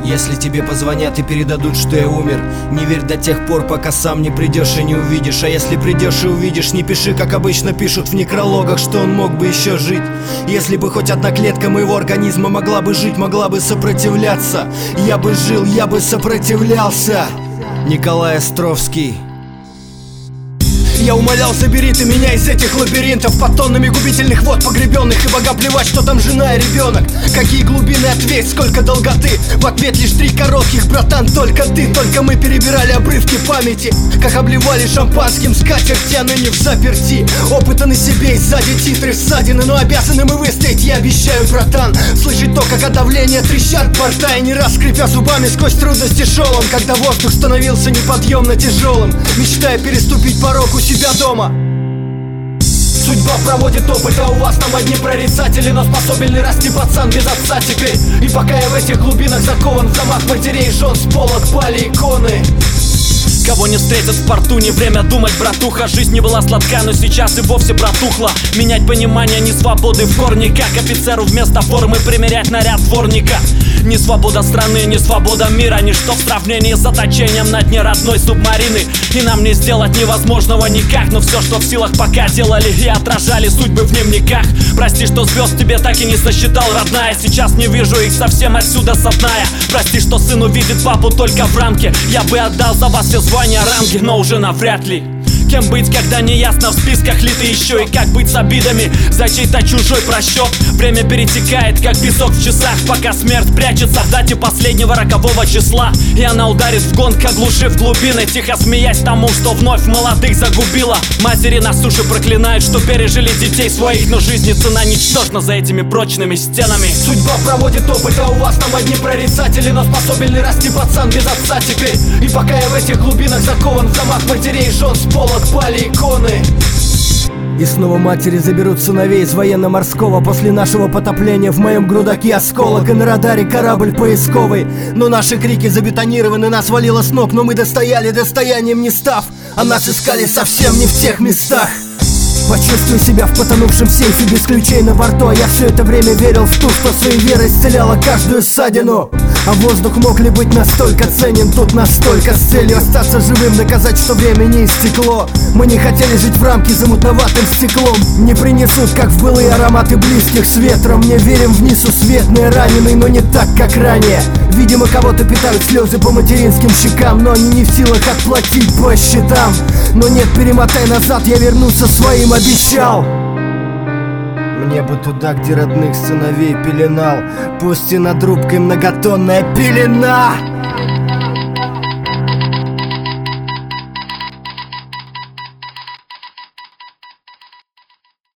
Если тебе позвонят и передадут, что я умер, не верь до тех пор, пока сам не придешь и не увидишь. А если придешь и увидишь, не пиши, как обычно пишут в некрологах, что он мог бы еще жить. Если бы хоть одна клетка моего организма могла бы жить, могла бы сопротивляться, я бы жил, я бы сопротивлялся. Николай Островский. Я умолял, забери ты меня из этих лабиринтов, под тоннами губительных вод погребенных. И богам плевать, что там жена и ребенок. Какие глубины, ответь, сколько долготы. В ответ лишь 3 коротких, братан, только ты. Только мы перебирали обрывки памяти, как обливали шампанским скатерти, а ныне в заперти. Опыта на себе и сзади титры ссадины, но обязаны мы выстоять, я обещаю, братан. Слышать то, как от давления трещат борта, и не раз скрипя зубами сквозь трудности шел он, когда воздух становился неподъемно тяжелым, мечтая переступить порог у себя дома. Судьба проводит опыт, а у вас там одни прорицатели, но способен ли расти пацан без отца теперь? И пока я в этих глубинах закован в домах матерей и жен, с полок пали иконы. Кого не встретят в порту, не время думать, братуха. Жизнь не была сладка, но сейчас и вовсе протухла. Менять понимание не свободы в корне, как офицеру вместо формы примерять наряд дворника. Не свобода страны, не свобода мира, ничто в сравнении с заточением на дне родной субмарины. И нам не сделать невозможного никак, но все, что в силах, пока делали и отражали судьбы в дневниках. Прости, что звезд тебе так и не сосчитал, родная. Сейчас не вижу их совсем отсюда со дна я. Прости, что сын увидит папу только в рамке. Я бы отдал за вас все звания, ранги, но уже навряд ли. Кем быть, когда не ясно в списках ли ты еще? И как быть с обидами за чей-то чужой просчет? Время перетекает, как песок в часах, пока смерть прячется в дате последнего рокового числа. И она ударит в гонг, оглушив глубины, тихо смеясь тому, что вновь молодых загубила. Матери на суше проклинают, что пережили детей своих, но жизни цена ничтожна за этими прочными стенами. Судьба проводит опыт, а у вас там одни прорицатели, но способен ли расти пацан без отца теперь? И пока я в этих глубинах закован в домах матерей и жен, с полок пали иконы. И снова матери заберут сыновей из военно-морского. После нашего потопления в моем грудаке осколок, и на радаре корабль поисковый. Но наши крики забетонированы, нас валило с ног, но мы достояли, достоянием не став. А нас искали совсем не в тех местах. Почувствуй себя в потонувшем сейфе без ключей на борту. А я все это время верил в ту, что своей верой исцеляла каждую ссадину. А воздух мог ли быть настолько ценен? Тут настолько с целью остаться живым, доказать, что время не истекло. Мы не хотели жить в рамке замутноватым стеклом. Не принесут, как в былые, ароматы близких с ветром. Не верим в несусветные раненые, но не так, как ранее. Видимо, кого-то питают слезы по материнским щекам, но они не в силах отплатить по счетам. Но нет, перемотай назад, я вернуться своим обещал. Мне бы туда, где родных сыновей пеленал, пусть и над рубкой многотонная пелена.